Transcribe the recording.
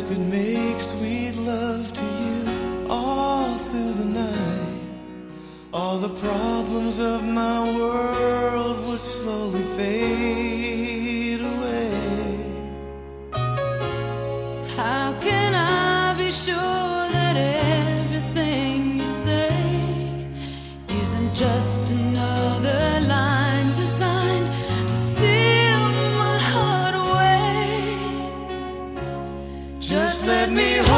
could make sweet love to you all through the night, all the problems of my world would slowly fade away. How can I be sure that everything you say isn't just another line designed to steal my heart away? Just let me hold